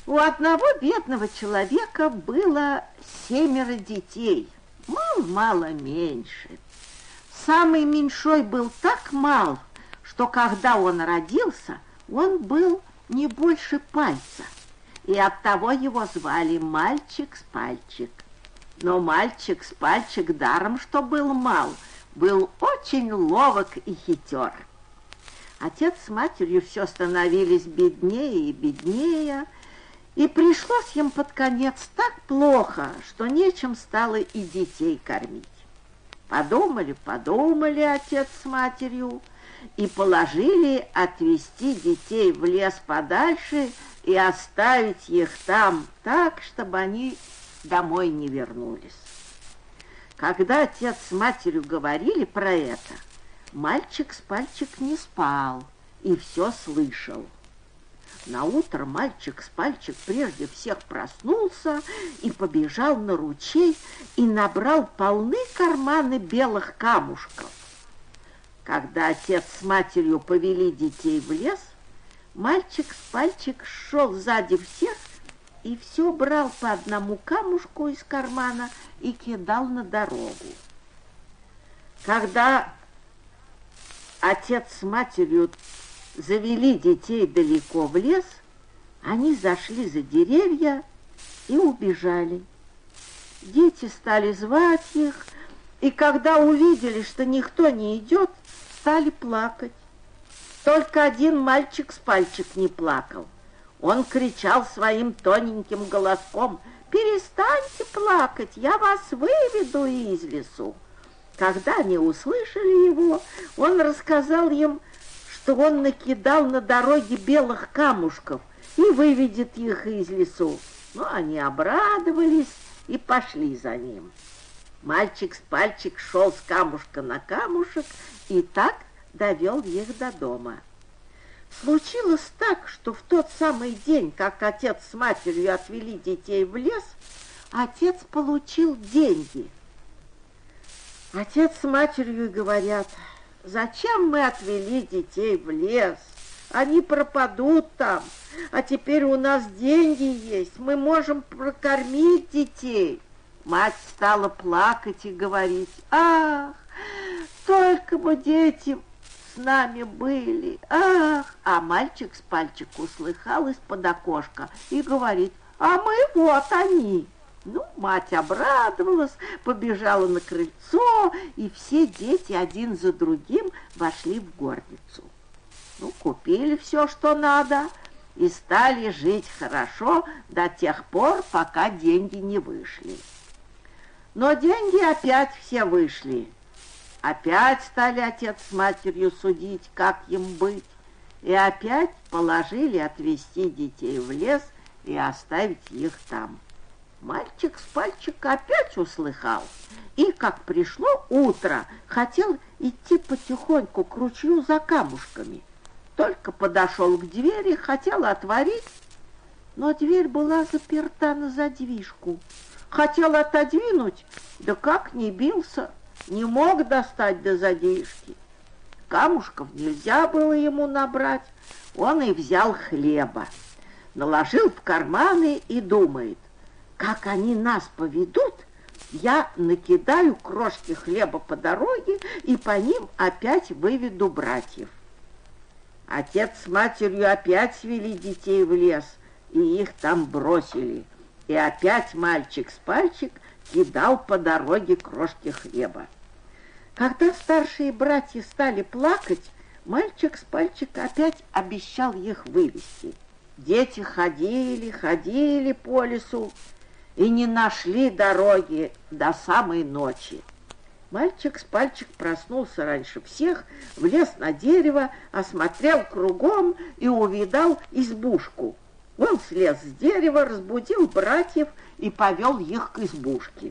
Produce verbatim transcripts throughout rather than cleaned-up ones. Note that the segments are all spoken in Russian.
У одного бедного человека было семеро детей, мало-мало меньше. Самый меньшой был так мал, что когда он родился, он был не больше пальца, и оттого его звали Мальчик с пальчик. Но Мальчик с пальчик даром, что был мал, был очень ловок и хитер. Отец с матерью все становились беднее и беднее, и пришлось им под конец так плохо, что нечем стало и детей кормить. Подумали, подумали отец с матерью и положили отвезти детей в лес подальше и оставить их там так, чтобы они домой не вернулись. Когда отец с матерью говорили про это, Мальчик с пальчик не спал и все слышал. Наутро Мальчик с пальчик прежде всех проснулся и побежал на ручей и набрал полны карманы белых камушков. Когда отец с матерью повели детей в лес, Мальчик с пальчик шел сзади всех и все брал по одному камушку из кармана и кидал на дорогу. Когда отец с матерью завели детей далеко в лес, они зашли за деревья и убежали. Дети стали звать их, и когда увидели, что никто не идет, стали плакать. Только один Мальчик с пальчик не плакал. Он кричал своим тоненьким голоском: «Перестаньте плакать, я вас выведу из лесу». Когда они услышали его, он рассказал им, что он накидал на дороге белых камушков и выведет их из лесу. Но они обрадовались и пошли за ним. Мальчик с пальчик шел с камушка на камушек и так довел их до дома. Случилось так, что в тот самый день, как отец с матерью отвели детей в лес, отец получил деньги. Отец с матерью говорят: «Зачем мы отвели детей в лес? Они пропадут там, а теперь у нас деньги есть, мы можем прокормить детей». Мать стала плакать и говорить: «Ах, только бы дети с нами были, ах!» А Мальчик с пальчик услыхал из-под окошка и говорит: «А мы вот они». Ну, мать обрадовалась, побежала на крыльцо, и все дети один за другим вошли в горницу. Ну, купили все, что надо, и стали жить хорошо до тех пор, пока деньги не вышли. Но деньги опять все вышли. Опять стали отец с матерью судить, как им быть, и опять положили отвезти детей в лес и оставить их там. Мальчик с пальчик опять услыхал, и, как пришло утро, хотел идти потихоньку к ручью за камушками. Только подошел к двери, хотел отворить, но дверь была заперта на задвижку. Хотел отодвинуть, да как не бился, не мог достать до задвижки. Камушков нельзя было ему набрать, он и взял хлеба, наложил в карманы и думает: как они нас поведут, я накидаю крошки хлеба по дороге и по ним опять выведу братьев. Отец с матерью опять свели детей в лес, и их там бросили. И опять Мальчик с пальчик кидал по дороге крошки хлеба. Когда старшие братья стали плакать, Мальчик с пальчик опять обещал их вывести. Дети ходили, ходили по лесу и не нашли дороги до самой ночи. Мальчик с пальчик проснулся раньше всех, влез на дерево, осмотрел кругом и увидал избушку. Он слез с дерева, разбудил братьев и повел их к избушке.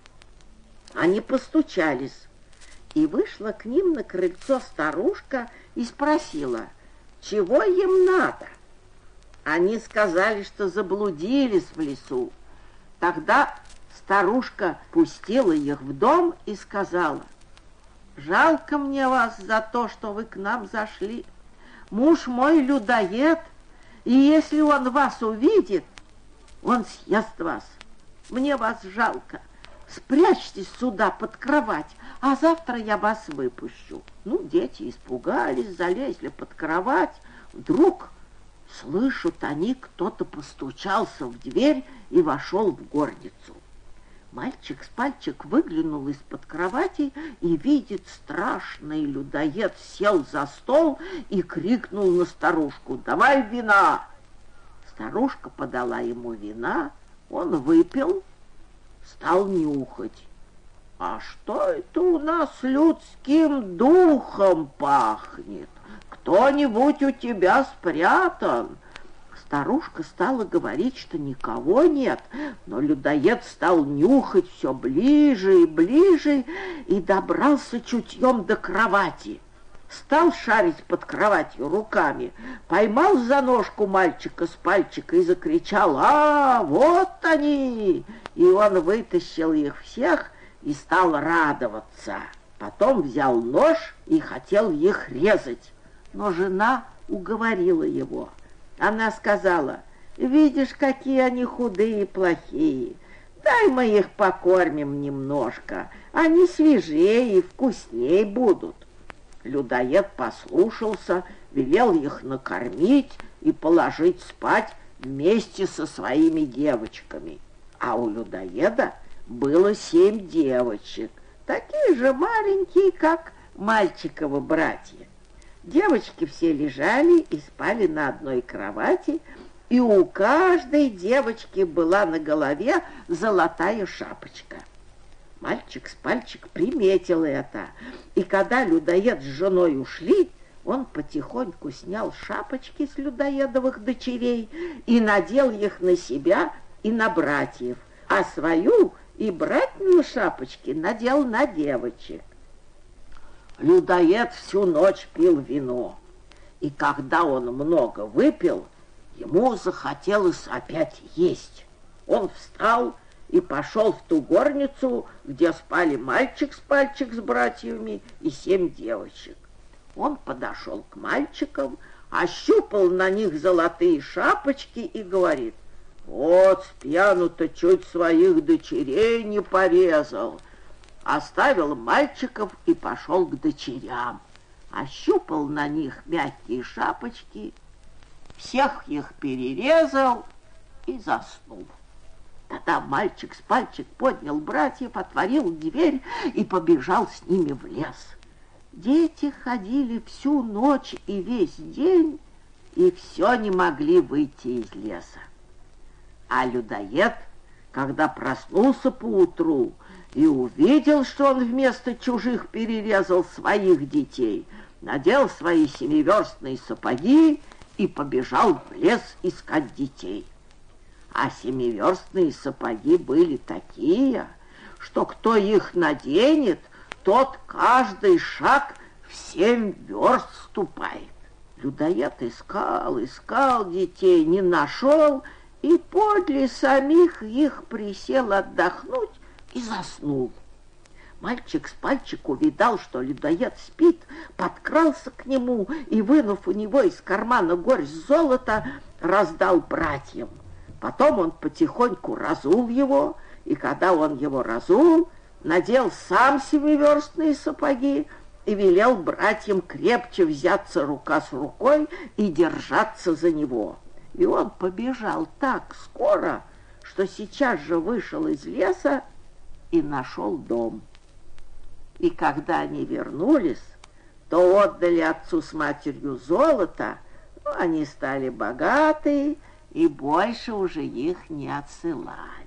Они постучались, и вышла к ним на крыльцо старушка и спросила, чего им надо. Они сказали, что заблудились в лесу. Тогда старушка пустила их в дом и сказала: «Жалко мне вас за то, что вы к нам зашли. Муж мой людоед, и если он вас увидит, он съест вас. Мне вас жалко. Спрячьтесь сюда под кровать, а завтра я вас выпущу. Ну, дети испугались, залезли под кровать. Вдруг слышат они, кто-то постучался в дверь и вошел в горницу. Мальчик с пальчик выглянул из-под кровати и видит, страшный людоед сел за стол и крикнул на старушку: «Давай вина!» Старушка подала ему вина, он выпил, стал нюхать. «А что это у нас людским духом пахнет? Кто-нибудь у тебя спрятан?» Старушка стала говорить, что никого нет, но людоед стал нюхать все ближе и ближе и добрался чутьем до кровати. Стал шарить под кроватью руками, поймал за ножку мальчика с пальчика и закричал: «А, вот они!» И он вытащил их всех и стал радоваться. Потом взял нож и хотел их резать, но жена уговорила его. Она сказала: «Видишь, какие они худые и плохие. Дай мы их покормим немножко, они свежее и вкуснее будут». Людоед послушался, велел их накормить и положить спать вместе со своими девочками. А у людоеда было семь девочек, такие же маленькие, как мальчиковы братья. Девочки все лежали и спали на одной кровати, и у каждой девочки была на голове золотая шапочка. Мальчик с пальчик приметил это, и когда людоед с женой ушли, он потихоньку снял шапочки с людоедовых дочерей и надел их на себя и на братьев, а свою и братную шапочки надел на девочек. Людоед всю ночь пил вино, и когда он много выпил, ему захотелось опять есть. Он встал и пошел в ту горницу, где спали мальчик с пальчик с братьями и семь девочек. Он подошел к мальчикам, ощупал на них золотые шапочки и говорит: «Вот спьяну-то чуть своих дочерей не порезал». Оставил мальчиков и пошел к дочерям. Ощупал на них мягкие шапочки, всех их перерезал и заснул. Тогда мальчик с пальчик поднял братьев, отворил дверь и побежал с ними в лес. Дети ходили всю ночь и весь день, и все не могли выйти из леса. А людоед, когда проснулся поутру и увидел, что он вместо чужих перерезал своих детей, надел свои семиверстные сапоги и побежал в лес искать детей. А семиверстные сапоги были такие, что кто их наденет, тот каждый шаг в семь верст ступает. Людоед искал, искал детей, не нашел, и подле самих их присел отдохнуть и заснул. Мальчик с пальчик увидал, что людоед спит, подкрался к нему и, вынув у него из кармана горсть золота, раздал братьям. Потом он потихоньку разул его, и когда он его разул, надел сам семиверстные сапоги и велел братьям крепче взяться рука с рукой и держаться за него. И он побежал так скоро, что сейчас же вышел из леса и нашел дом. И когда они вернулись, то отдали отцу с матерью золото, но они стали богатые, и больше уже их не отсылали.